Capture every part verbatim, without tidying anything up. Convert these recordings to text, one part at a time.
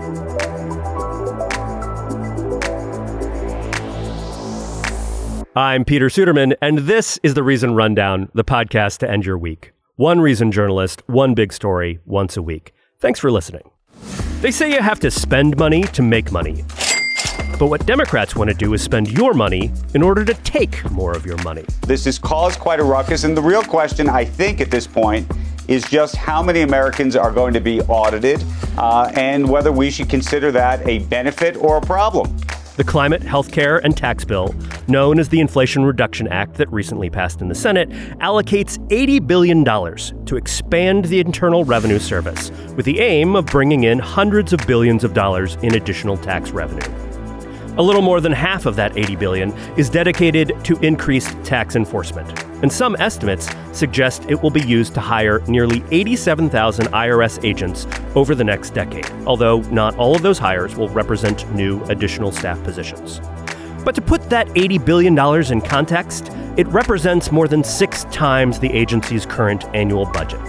I'm Peter Suderman, and this is The Reason Rundown, the podcast to end your week. One Reason journalist, one big story, once a week. Thanks for listening. They say you have to spend money to make money. But what Democrats want to do is spend your money in order to take more of your money. This has caused quite a ruckus, and the real question, I think, at this point, is just how many Americans are going to be audited uh, and whether we should consider that a benefit or a problem. The climate, healthcare, and tax bill, known as the Inflation Reduction Act that recently passed in the Senate, allocates eighty billion dollars to expand the Internal Revenue Service with the aim of bringing in hundreds of billions of dollars in additional tax revenue. A little more than half of that eighty billion dollars is dedicated to increased tax enforcement, and some estimates suggest it will be used to hire nearly eighty-seven thousand I R S agents over the next decade, although not all of those hires will represent new additional staff positions. But to put that eighty billion dollars in context, it represents more than six times the agency's current annual budget.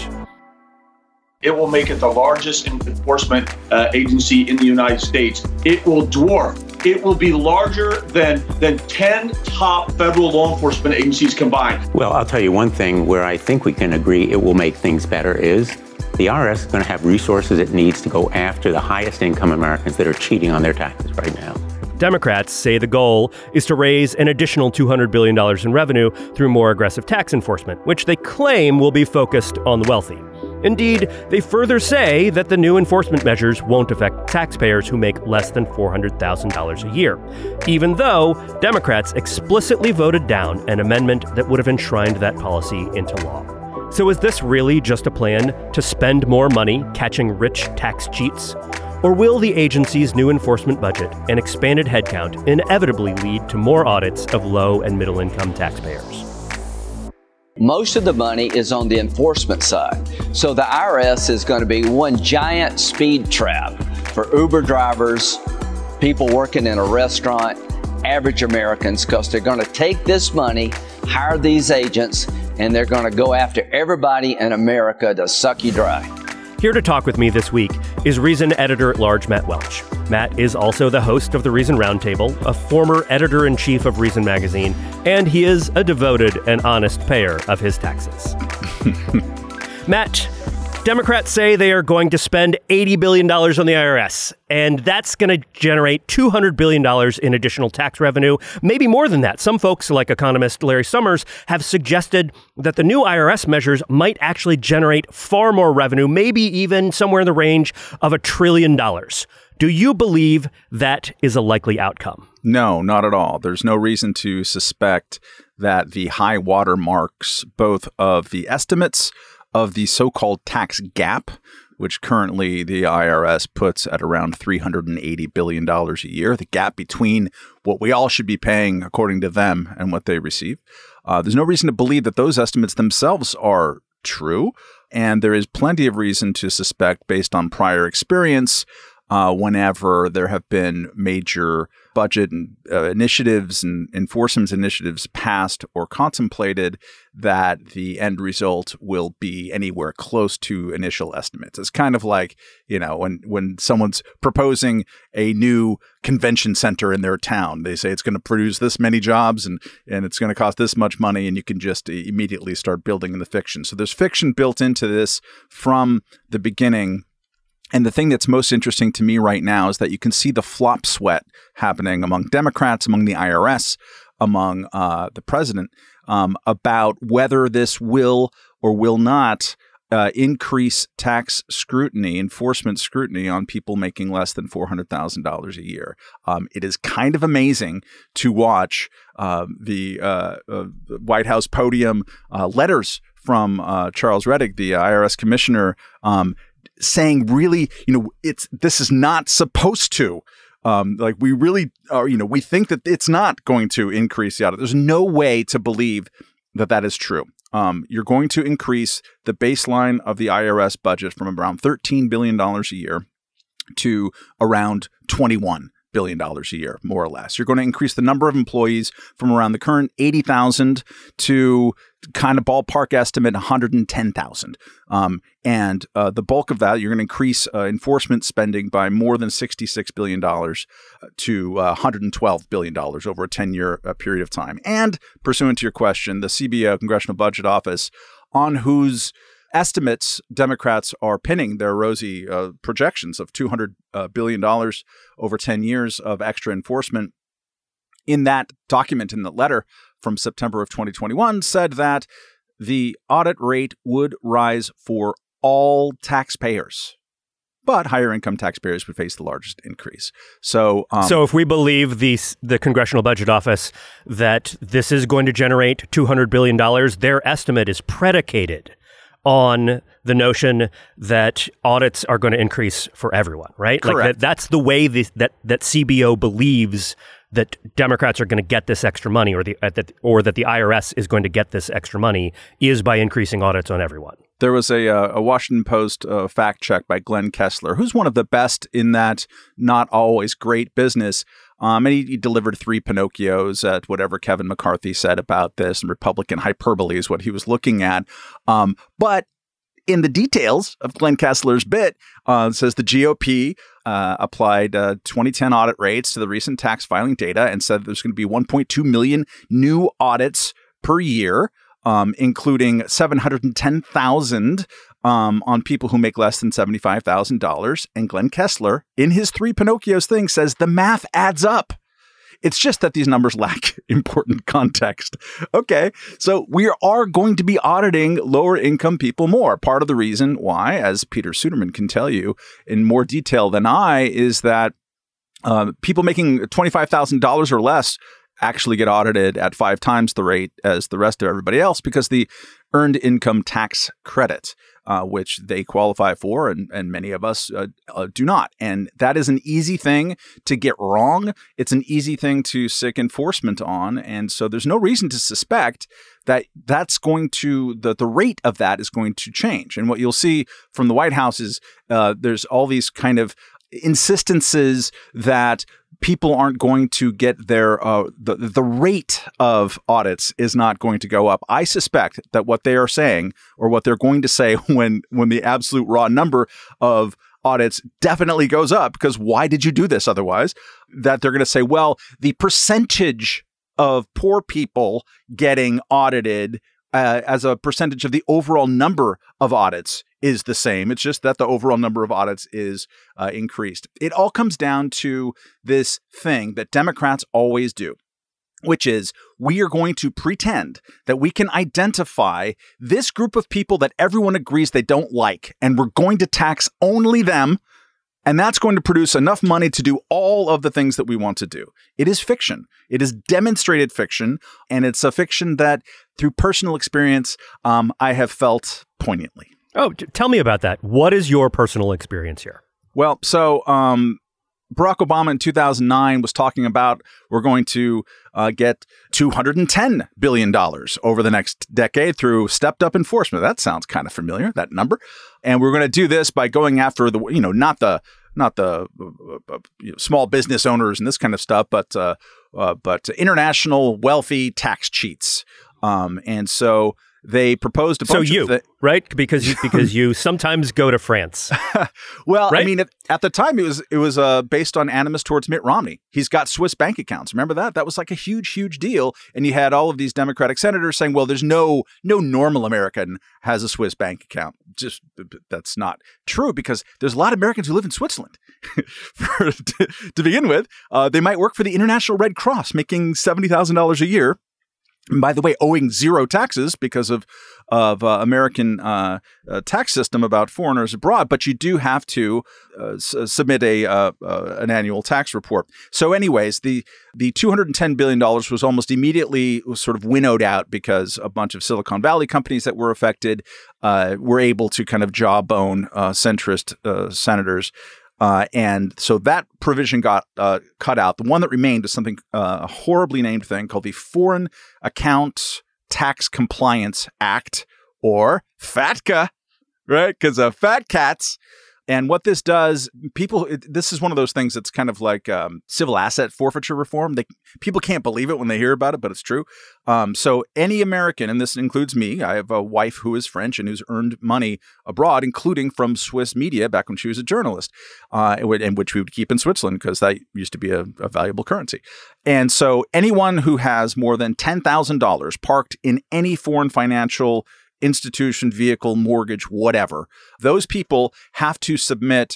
It will make it the largest enforcement uh, agency in the United States. It will dwarf. It will be larger than, than ten top federal law enforcement agencies combined. Well, I'll tell you one thing where I think we can agree it will make things better is the I R S is going to have resources it needs to go after the highest income Americans that are cheating on their taxes right now. Democrats say the goal is to raise an additional two hundred billion dollars in revenue through more aggressive tax enforcement, which they claim will be focused on the wealthy. Indeed, they further say that the new enforcement measures won't affect taxpayers who make less than four hundred thousand dollars a year, even though Democrats explicitly voted down an amendment that would have enshrined that policy into law. So is this really just a plan to spend more money catching rich tax cheats? Or will the agency's new enforcement budget and expanded headcount inevitably lead to more audits of low and middle income taxpayers? Most of the money is on the enforcement side. So the I R S is going to be one giant speed trap for Uber drivers, people working in a restaurant, average Americans, because they're going to take this money, hire these agents, and they're going to go after everybody in America to suck you dry. Here to talk with me this week is Reason editor-at-large Matt Welch. Matt is also the host of the Reason Roundtable, a former editor-in-chief of Reason magazine, and he is a devoted and honest payer of his taxes. Matt, Democrats say they are going to spend eighty billion dollars on the I R S, and that's going to generate two hundred billion dollars in additional tax revenue, maybe more than that. Some folks, like economist Larry Summers, have suggested that the new I R S measures might actually generate far more revenue, maybe even somewhere in the range of a trillion dollars. Do you believe that is a likely outcome? No, not at all. There's no reason to suspect that the high water marks, both of the estimates of the so-called tax gap, which currently the I R S puts at around three hundred eighty billion dollars a year, the gap between what we all should be paying according to them and what they receive. Uh, there's no reason to believe that those estimates themselves are true. And there is plenty of reason to suspect, based on prior experience, uh, whenever there have been major budget and, uh, initiatives and enforcement initiatives passed or contemplated, that the end result will be anywhere close to initial estimates. It's kind of like, you know, when, when someone's proposing a new convention center in their town, they say it's going to produce this many jobs and, and it's going to cost this much money, and you can just immediately start building the fiction. So there's fiction built into this from the beginning. And the thing that's most interesting to me right now is that you can see the flop sweat happening among Democrats, among the I R S, among uh, the president, um, about whether this will or will not uh, increase tax scrutiny, enforcement scrutiny on people making less than four hundred thousand dollars a year. Um, it is kind of amazing to watch uh, the, uh, uh, the White House podium uh, letters from uh, Charles Rettig, the I R S commissioner, um, saying really, you know, it's this is not supposed to. Um, like we really are, you know, we think that it's not going to increase the audit. There's no way to believe that that is true. Um, you're going to increase the baseline of the I R S budget from around thirteen billion dollars a year to around twenty-one billion dollars a year, more or less. You're going to increase the number of employees from around the current eighty thousand to kind of ballpark estimate one hundred ten thousand. Um, and uh, the bulk of that, you're going to increase uh, enforcement spending by more than sixty-six billion dollars to uh, one hundred twelve billion dollars over a ten-year uh, period of time. And pursuant to your question, the C B O, Congressional Budget Office, on whose estimates Democrats are pinning their rosy uh, projections of two hundred billion dollars over ten years of extra enforcement, in that document, in the letter from September of twenty twenty-one, said that the audit rate would rise for all taxpayers, but higher income taxpayers would face the largest increase. So, um, so if we believe the the Congressional Budget Office that this is going to generate two hundred billion dollars, their estimate is predicated on the notion that audits are going to increase for everyone, right? Correct. Like that, that's the way the, that that C B O believes that Democrats are going to get this extra money, or the uh, that or that the I R S is going to get this extra money, is by increasing audits on everyone. There was a, uh, a Washington Post uh, fact check by Glenn Kessler, who's one of the best in that not always great business. Um, and he, he delivered three Pinocchios at whatever Kevin McCarthy said about this, and Republican hyperbole is what he was looking at. Um, but in the details of Glenn Kessler's bit, uh, it says the G O P uh, applied uh, twenty ten audit rates to the recent tax filing data and said there's going to be one point two million new audits per year, um, including seven hundred ten thousand um, on people who make less than seventy-five thousand dollars. And Glenn Kessler, in his three Pinocchios thing, says the math adds up. It's just that these numbers lack important context. Okay, so we are going to be auditing lower income people more. Part of the reason why, as Peter Suderman can tell you in more detail than I, is that uh, people making twenty-five thousand dollars or less actually get audited at five times the rate as the rest of everybody else, because the earned income tax credit, uh, which they qualify for, and, and many of us uh, uh, do not. And that is an easy thing to get wrong. It's an easy thing to sick enforcement on. And so there's no reason to suspect that that's going to, the, the rate of that is going to change. And what you'll see from the White House is uh, there's all these kind of insistences that people aren't going to get their uh, the the rate of audits is not going to go up. I suspect that what they are saying, or what they're going to say when when the absolute raw number of audits definitely goes up, because why did you do this otherwise? That they're going to say, well, the percentage of poor people getting audited uh, as a percentage of the overall number of audits is the same. It's just that the overall number of audits is uh, increased. It all comes down to this thing that Democrats always do, which is we are going to pretend that we can identify this group of people that everyone agrees they don't like, and we're going to tax only them. And that's going to produce enough money to do all of the things that we want to do. It is fiction. It is demonstrated fiction. And it's a fiction that, through personal experience, um, I have felt poignantly. Oh, tell me about that. What is your personal experience here? Well, so um, Barack Obama in two thousand nine was talking about we're going to uh, get two hundred ten billion dollars over the next decade through stepped up enforcement. That sounds kind of familiar, that number. And we're going to do this by going after the, you know, not the not the uh, uh, you know, small business owners and this kind of stuff, but uh, uh, but international wealthy tax cheats. Um, and so they proposed a bunch so you, of th- right? Because you, because you sometimes go to France. Well, right? I mean, at, at the time, it was it was uh, based on animus towards Mitt Romney. He's got Swiss bank accounts. Remember that? That was like a huge, huge deal. And you had all of these Democratic senators saying, well, there's no no normal American has a Swiss bank account. Just that's not true, because there's a lot of Americans who live in Switzerland. For, to, to begin with, uh, they might work for the International Red Cross, making seventy thousand dollars a year. And by the way, owing zero taxes because of of uh, American uh, uh, tax system about foreigners abroad, but you do have to uh, s- submit a uh, uh, an annual tax report. So, anyways, the the two hundred ten billion dollars was almost immediately was sort of winnowed out because a bunch of Silicon Valley companies that were affected uh, were able to kind of jawbone uh, centrist uh, senators. Uh, and so that provision got uh, cut out. The one that remained is something, uh, a horribly named thing called the Foreign Account Tax Compliance Act, or FATCA, right? Because of fat cats. And what this does, people, it, this is one of those things that's kind of like um, civil asset forfeiture reform. They, people can't believe it when they hear about it, but it's true. Um, so any American, and this includes me, I have a wife who is French and who's earned money abroad, including from Swiss media back when she was a journalist, uh, and which we would keep in Switzerland because that used to be a, a valuable currency. And so anyone who has more than ten thousand dollars parked in any foreign financial institution, vehicle, mortgage, whatever, those people have to submit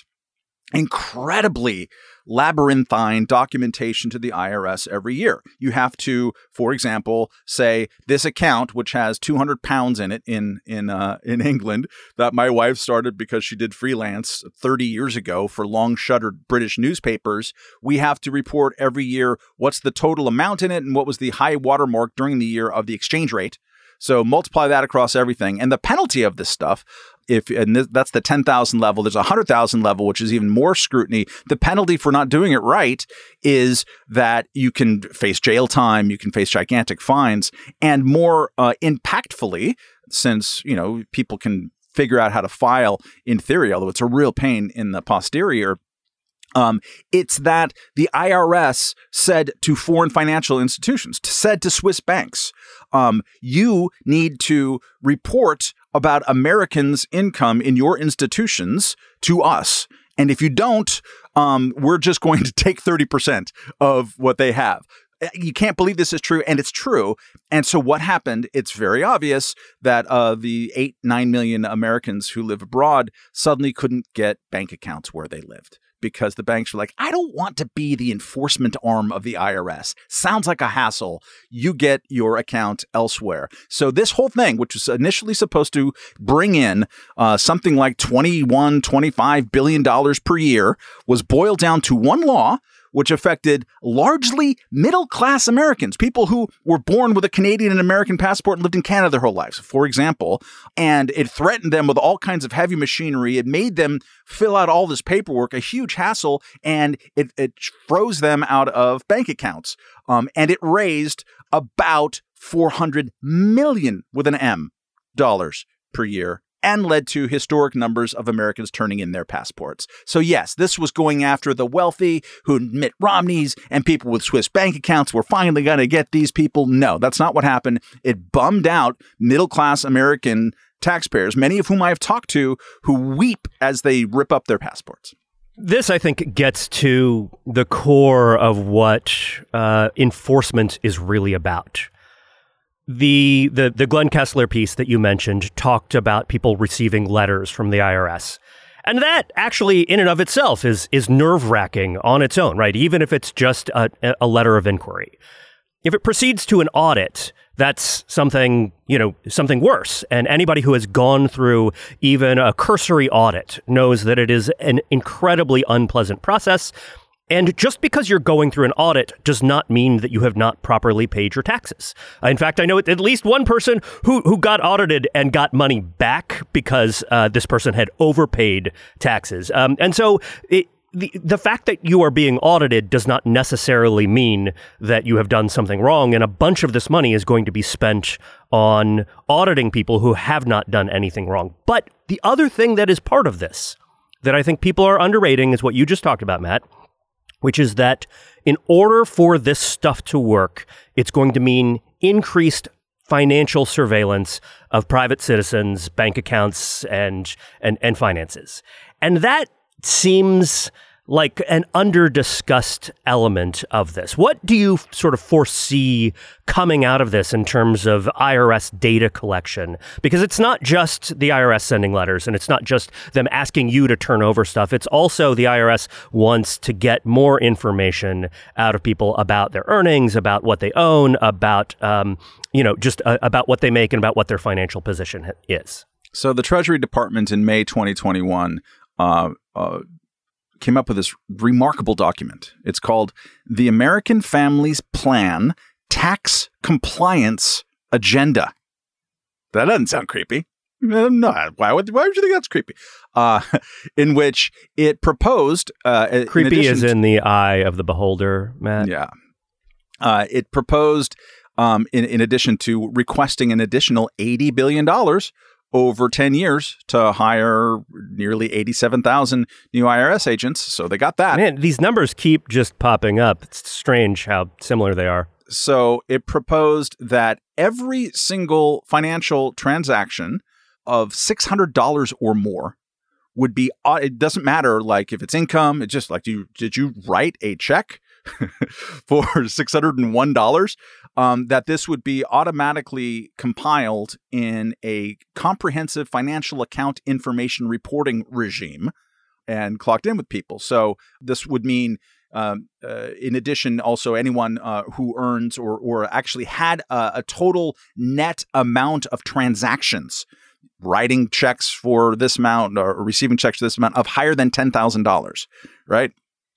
incredibly labyrinthine documentation to the I R S every year. You have to, for example, say this account, which has two hundred pounds in it in in uh, in England, that my wife started because she did freelance thirty years ago for long shuttered British newspapers. We have to report every year what's the total amount in it and what was the high watermark during the year of the exchange rate. So multiply that across everything. And the penalty of this stuff, if and th- that's the ten thousand level, there's a one hundred thousand level, which is even more scrutiny. The penalty for not doing it right is that you can face jail time, you can face gigantic fines, and more uh, impactfully, since, you know, people can figure out how to file in theory, although it's a real pain in the posterior. Um, it's that the I R S said to foreign financial institutions, said to Swiss banks, um, you need to report about Americans' income in your institutions to us. And if you don't, um, we're just going to take thirty percent of what they have. You can't believe this is true, and it's true. And so what happened, it's very obvious that uh, the eight, nine million Americans who live abroad suddenly couldn't get bank accounts where they lived, because the banks were like, I don't want to be the enforcement arm of the I R S. Sounds like a hassle. You get your account elsewhere. So this whole thing, which was initially supposed to bring in uh, something like twenty-one, twenty-five billion dollars per year, was boiled down to one law, which affected largely middle-class Americans, people who were born with a Canadian and American passport and lived in Canada their whole lives, for example. And it threatened them with all kinds of heavy machinery. It made them fill out all this paperwork, a huge hassle, and it, it froze them out of bank accounts. Um, and it raised about four hundred million, with an M, dollars per year, and led to historic numbers of Americans turning in their passports. So yes, this was going after the wealthy, who Mitt Romneys and people with Swiss bank accounts were finally going to get these people. No, that's not what happened. It bummed out middle-class American taxpayers, many of whom I have talked to, who weep as they rip up their passports. This, I think, gets to the core of what uh, enforcement is really about. The, the the Glenn Kessler piece that you mentioned talked about people receiving letters from the I R S. And that actually, in and of itself, is is nerve-wracking on its own, right? Even if it's just a, a letter of inquiry. If it proceeds to an audit, that's something, you know, something worse. And anybody who has gone through even a cursory audit knows that it is an incredibly unpleasant process. And just because you're going through an audit does not mean that you have not properly paid your taxes. In fact, I know at least one person who, who got audited and got money back because uh, this person had overpaid taxes. Um, and so it, the the fact that you are being audited does not necessarily mean that you have done something wrong. And a bunch of this money is going to be spent on auditing people who have not done anything wrong. But the other thing that is part of this that I think people are underrating is what you just talked about, Matt, which is that in order for this stuff to work, it's going to mean increased financial surveillance of private citizens, bank accounts, and and, and finances. And that seems like an under-discussed element of this. What do you sort of foresee coming out of this in terms of I R S data collection? Because it's not just the I R S sending letters, and it's not just them asking you to turn over stuff. It's also the I R S wants to get more information out of people about their earnings, about what they own, about, um, you know, just uh, about what they make and about what their financial position is. So the Treasury Department in May twenty twenty-one uh, uh, came up with this remarkable document. It's called The American Families Plan Tax Compliance Agenda. That doesn't sound creepy. No, why would, why would you think that's creepy? Uh, in which it proposed... Uh, creepy is in the eye of the beholder, Matt. Yeah. Uh, it proposed, um, in, in addition to requesting an additional eighty billion dollars over ten years to hire nearly eighty-seven thousand new I R S agents. So they got that. Man, these numbers keep just popping up. It's strange how similar they are. So it proposed that every single financial transaction of six hundred dollars or more would be, it doesn't matter like if it's income, it's just like, do you, did you write a check for six hundred one dollars? Um, that this would be automatically compiled in a comprehensive financial account information reporting regime and clocked in with people. So this would mean, um, uh, in addition, also anyone uh, who earns or or actually had a, a total net amount of transactions, writing checks for this amount or receiving checks for this amount of higher than ten thousand dollars, right?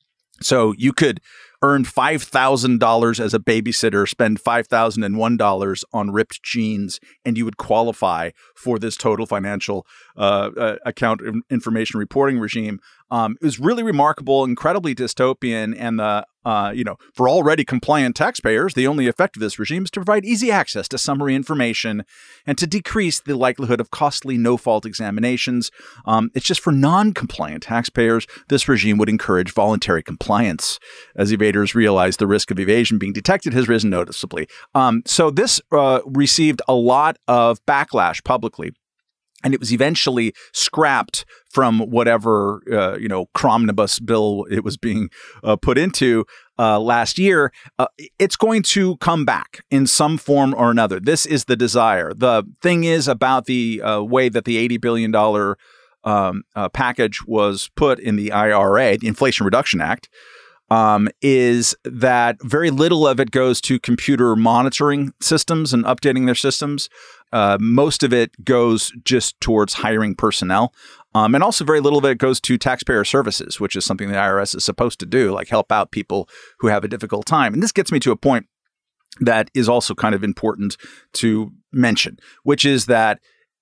So you could earn five thousand dollars as a babysitter, spend five thousand one dollars on ripped jeans, and you would qualify for this total financial uh, uh, account information reporting regime. Um, it was really remarkable, incredibly dystopian, and the uh, you know, for already compliant taxpayers, the only effect of this regime is to provide easy access to summary information and to decrease the likelihood of costly no-fault examinations. Um, it's just for non-compliant taxpayers, this regime would encourage voluntary compliance as evaders realize the risk of evasion being detected has risen noticeably. Um, so this uh, received a lot of backlash publicly. And it was eventually scrapped from whatever, uh, you know, Cromnibus bill it was being uh, put into uh, last year. Uh, it's going to come back in some form or another. This is the desire. The thing is about the uh, way that the eighty billion dollars um, uh, package was put in the I R A, the Inflation Reduction Act, um, is that very little of it goes to computer monitoring systems and updating their systems. Uh, most of it goes just towards hiring personnel. Um, and also very little of it goes to taxpayer services, which is something the I R S is supposed to do, like help out people who have a difficult time. And this gets me to a point that is also kind of important to mention, which is that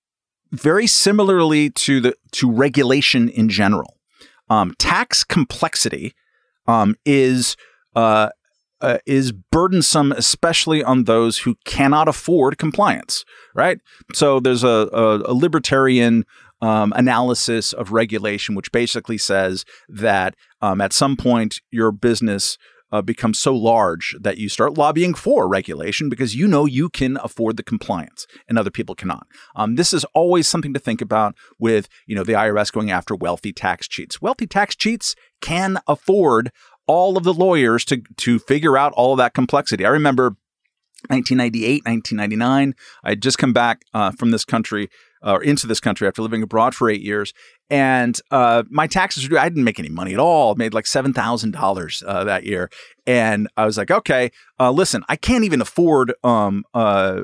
very similarly to the to regulation in general, um, tax complexity um, is uh, uh, is burdensome, especially on those who cannot afford compliance. Right. So there's a, a, a libertarian um, analysis of regulation, which basically says that um, at some point your business uh, becomes so large that you start lobbying for regulation because you know you can afford the compliance and other people cannot. Um, this is always something to think about with, you know, the I R S going after wealthy tax cheats. Wealthy tax cheats can afford all of the lawyers to to figure out all of that complexity. I remember nineteen ninety-eight, nineteen ninety-nine, I had just come back uh, from this country or uh, into this country after living abroad for eight years. And uh, my taxes were due. I didn't make any money at all. I made like seven thousand dollars uh, that year. And I was like, okay, uh, listen, I can't even afford um, uh,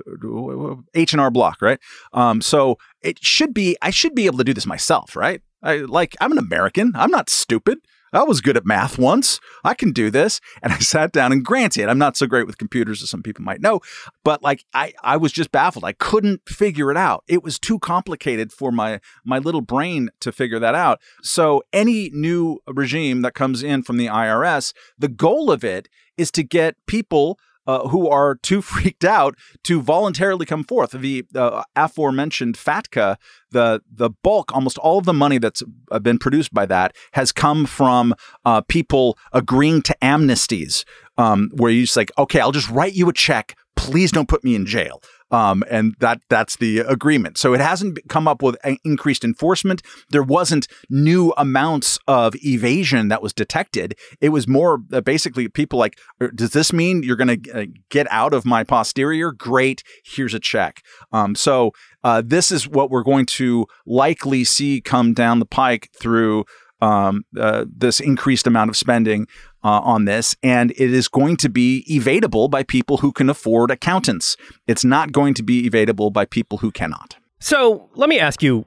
H and R Block, right? Um, so it should be, I should be able to do this myself, right? I, like, I'm an American. I'm not stupid. I was good at math once. I can do this. And I sat down, and granted, I'm not so great with computers as some people might know, but like I, I was just baffled. I couldn't figure it out. It was too complicated for my, my little brain to figure that out. So any new regime that comes in from the I R S, the goal of it is to get people Uh, who are too freaked out to voluntarily come forth. The uh, aforementioned FATCA, the the bulk, almost all of the money that's been produced by that has come from uh, people agreeing to amnesties, um, where you just like, okay, I'll just write you a check. Please don't put me in jail. Um, and that that's the agreement. So it hasn't come up with increased enforcement. There wasn't new amounts of evasion that was detected. It was more uh, basically people like, does this mean you're going to uh, get out of my posterior? Great. Here's a check. Um, so uh, this is what we're going to likely see come down the pike through um, uh, this increased amount of spending Uh, on this, and it is going to be evadable by people who can afford accountants. It's not going to be evadable by people who cannot. So let me ask you,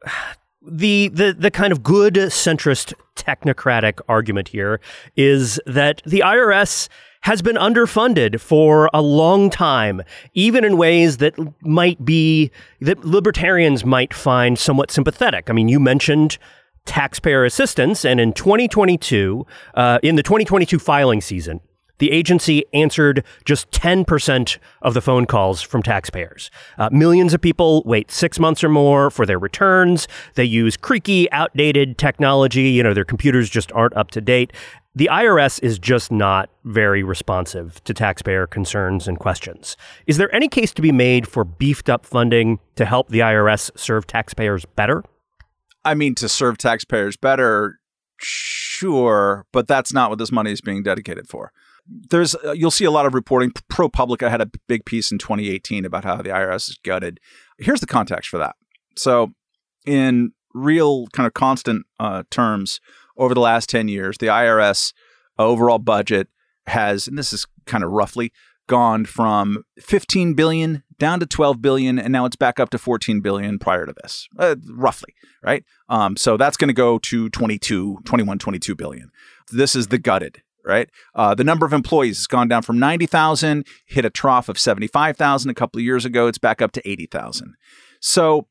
the the the kind of good centrist technocratic argument here is that the I R S has been underfunded for a long time, even in ways that might be, that libertarians might find somewhat sympathetic. I mean, you mentioned taxpayer assistance, and in twenty twenty-two, uh, in the twenty twenty-two filing season, the agency answered just ten percent of the phone calls from taxpayers. Uh, millions of people wait six months or more for their returns. They use creaky, outdated technology. You know, their computers just aren't up to date. The I R S is just not very responsive to taxpayer concerns and questions. Is there any case to be made for beefed up funding to help the I R S serve taxpayers better? I mean, to serve taxpayers better, sure, but that's not what this money is being dedicated for. There's, uh, you'll see a lot of reporting. ProPublica had a big piece in twenty eighteen about how the I R S is gutted. Here's the context for that. So in real kind of constant uh, terms, over the last ten years, the I R S overall budget has, and this is kind of roughly, gone from fifteen billion dollars down to twelve billion dollars, and now it's back up to fourteen billion dollars prior to this, uh, roughly, right? Um, so that's going to go to twenty-two, twenty-one, twenty-two billion dollars. This is the gutted. Right. Uh, the number of employees has gone down from ninety thousand, hit a trough of seventy-five thousand a couple of years ago. It's back up to eighty thousand. So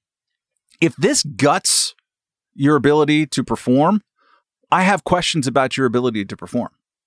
if this guts your ability to perform, I have questions about your ability to perform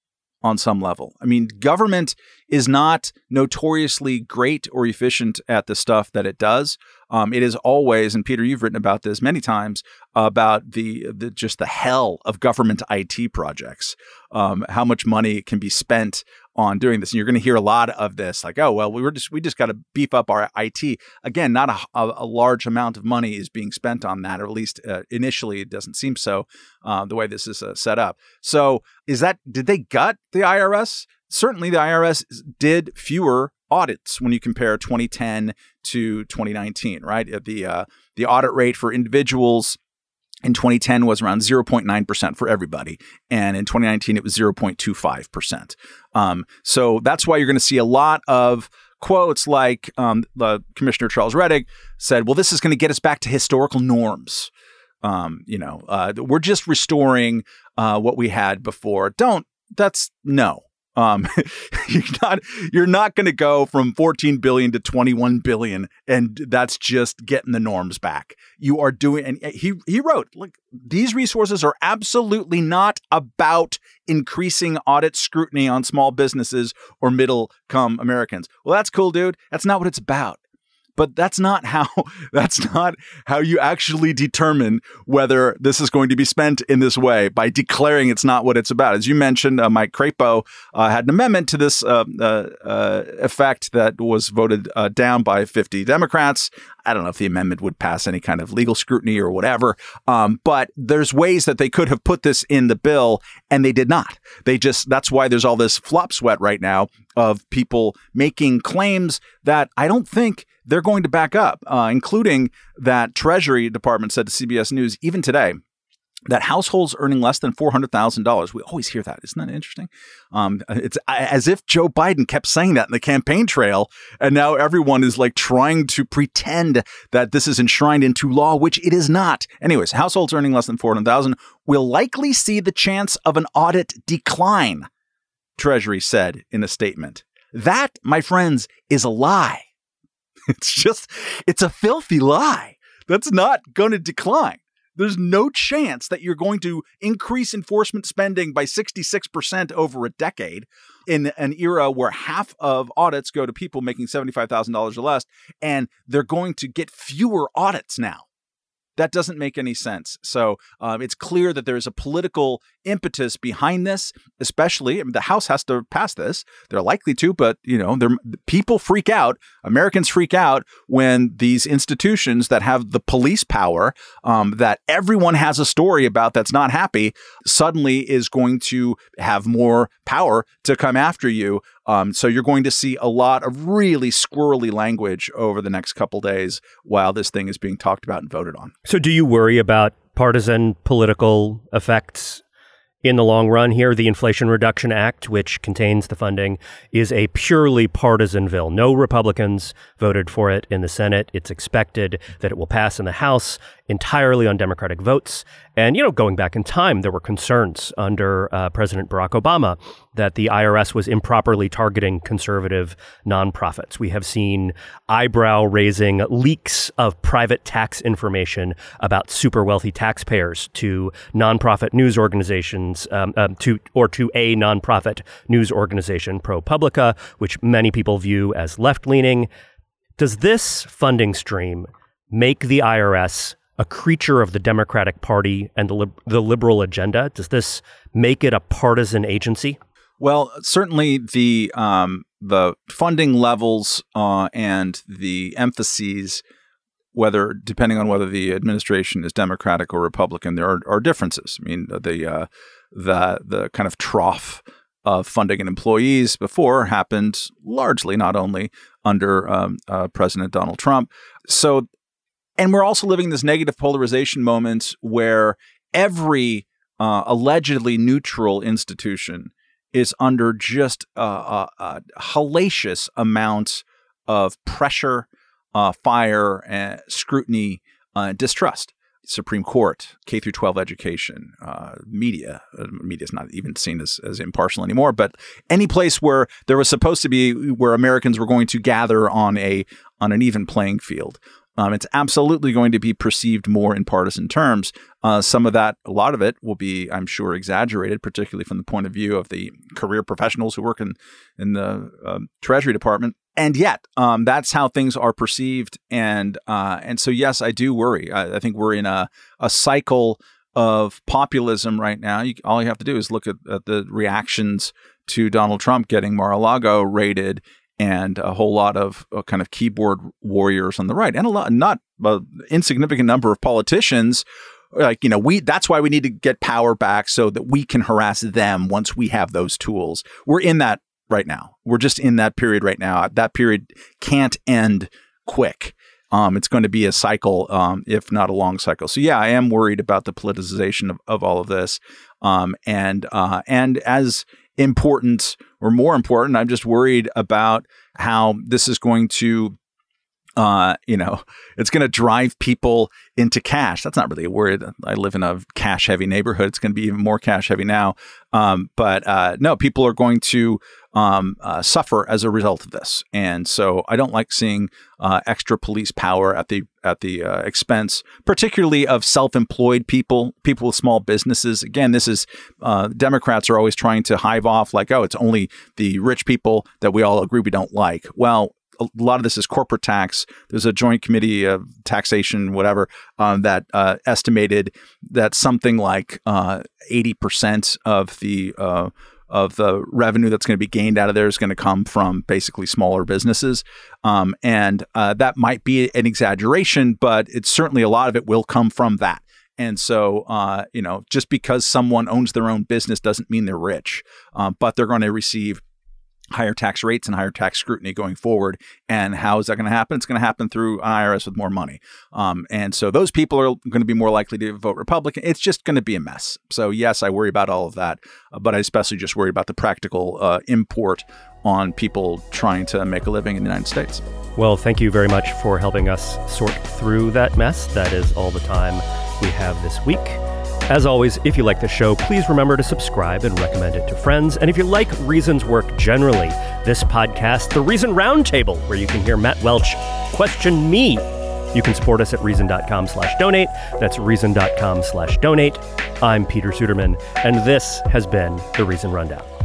on some level. I mean, government is not notoriously great or efficient at the stuff that it does. Um, it is always, and Peter, you've written about this many times, about the, the just the hell of government I T projects, um, how much money can be spent on doing this. And you're going to hear a lot of this, like, oh, well, we were just we just got to beef up our I T. Again, not a, a, a large amount of money is being spent on that, or at least uh, initially it doesn't seem so, uh, the way this is uh, set up. So is that, did they gut the I R S? Certainly the I R S did fewer audits when you compare twenty ten to twenty nineteen, right? The, uh, the audit rate for individuals in twenty ten was around zero point nine percent for everybody. And in twenty nineteen, it was zero point two five percent. Um, so that's why you're going to see a lot of quotes like um, the Commissioner Charles Rettig said, well, this is going to get us back to historical norms. Um, you know, uh, we're just restoring uh, what we had before. Don't, that's no. Um, you're not, you're not going to go from fourteen billion to twenty-one billion, and that's just getting the norms back. You are doing, and he, he wrote, look, these resources are absolutely not about increasing audit scrutiny on small businesses or middle-income Americans. Well, that's cool, dude. That's not what it's about. But that's not how that's not how you actually determine whether this is going to be spent in this way, by declaring it's not what it's about. As you mentioned, uh, Mike Crapo uh, had an amendment to this uh, uh, uh, effect that was voted uh, down by fifty Democrats. I don't know if the amendment would pass any kind of legal scrutiny or whatever, um, but there's ways that they could have put this in the bill, and they did not. They just, that's why there's all this flop sweat right now of people making claims that I don't think they're going to back up, uh, including that Treasury Department said to C B S News even today that households earning less than four hundred thousand dollars, we always hear that. Isn't that interesting? Um, it's as if Joe Biden kept saying that in the campaign trail, and now everyone is like trying to pretend that this is enshrined into law, which it is not. Anyways, households earning less than four hundred thousand dollars will likely see the chance of an audit decline, Treasury said in a statement. That, my friends, is a lie. It's just, it's a filthy lie. That's not going to decline. There's no chance that you're going to increase enforcement spending by sixty-six percent over a decade in an era where half of audits go to people making seventy-five thousand dollars or less, and they're going to get fewer audits now. That doesn't make any sense. So um, it's clear that there is a political impetus behind this, especially I mean, the House has to pass this. They're likely to, but you know, people freak out. Americans freak out when these institutions that have the police power, um, that everyone has a story about that's not happy, suddenly is going to have more power to come after you. Um, so you're going to see a lot of really squirrely language over the next couple days while this thing is being talked about and voted on. So do you worry about partisan political effects in the long run here? The Inflation Reduction Act, which contains the funding, is a purely partisan bill. No Republicans voted for it in the Senate. It's expected that it will pass in the House. entirely on Democratic votes. And, you know, going back in time, there were concerns under uh, President Barack Obama that the I R S was improperly targeting conservative nonprofits. We have seen eyebrow-raising leaks of private tax information about super wealthy taxpayers to nonprofit news organizations, um, um, to or to a nonprofit news organization, ProPublica, which many people view as left-leaning. Does this funding stream make the I R S a creature of the Democratic Party and the, lib- the liberal agenda? Does this make it a partisan agency? Well, certainly the um, the funding levels uh, and the emphases, whether depending on whether the administration is Democratic or Republican, there are, are differences. I mean, the uh, the the kind of trough of funding and employees before happened largely not only under um, uh, President Donald Trump. So, and we're also living this negative polarization moment where every uh, allegedly neutral institution is under just a, a, a hellacious amount of pressure, uh, fire, uh, scrutiny, uh, distrust. Supreme Court, K through twelve education, uh, media. Uh, media is not even seen as, as impartial anymore, but any place where there was supposed to be where Americans were going to gather on a on an even playing field. Um, it's absolutely going to be perceived more in partisan terms. Uh, some of that, a lot of it will be, I'm sure, exaggerated, particularly from the point of view of the career professionals who work in, in the uh, Treasury Department. And yet, um, that's how things are perceived. And uh, and so, yes, I do worry. I, I think we're in a, a cycle of populism right now. You, all you have to do is look at, at the reactions to Donald Trump getting Mar-a-Lago raided, and a whole lot of uh, kind of keyboard warriors on the right, and a lot, not an insignificant number of politicians. Like, you know, we that's why we need to get power back so that we can harass them once we have those tools. We're in that right now. We're just in that period right now. That period can't end quick. Um, it's going to be a cycle, um, if not a long cycle. So, yeah, I am worried about the politicization of, of all of this. Um, and uh, and as important or more important, I'm just worried about how this is going to, uh, you know, it's going to drive people into cash. That's not really a word. I live in a cash heavy neighborhood. It's going to be even more cash heavy now. Um, but uh, no, people are going to um, uh, suffer as a result of this. And so I don't like seeing uh, extra police power at the at the uh, expense, particularly of self-employed people, people with small businesses. Again, this is uh, Democrats are always trying to hive off like, oh, it's only the rich people that we all agree we don't like. Well, a lot of this is corporate tax. There's a joint committee of taxation, whatever, um, that uh, estimated that something like uh, eighty percent of the uh, of the revenue that's going to be gained out of there is going to come from basically smaller businesses. Um, and uh, that might be an exaggeration, but it's certainly a lot of it will come from that. And so, uh, you know, just because someone owns their own business doesn't mean they're rich, um, but they're going to receive higher tax rates and higher tax scrutiny going forward. And how is that going to happen? It's going to happen through an I R S with more money. Um, and so those people are going to be more likely to vote Republican. It's just going to be a mess. So yes, I worry about all of that, uh, but I especially just worry about the practical uh, import on people trying to make a living in the United States. Well, thank you very much for helping us sort through that mess. That is all the time we have this week. As always, if you like the show, please remember to subscribe and recommend it to friends. And if you like Reason's work generally, this podcast, The Reason Roundtable, where you can hear Matt Welch question me, you can support us at reason.com slash donate. That's reason.com slash donate. I'm Peter Suderman, and this has been The Reason Rundown.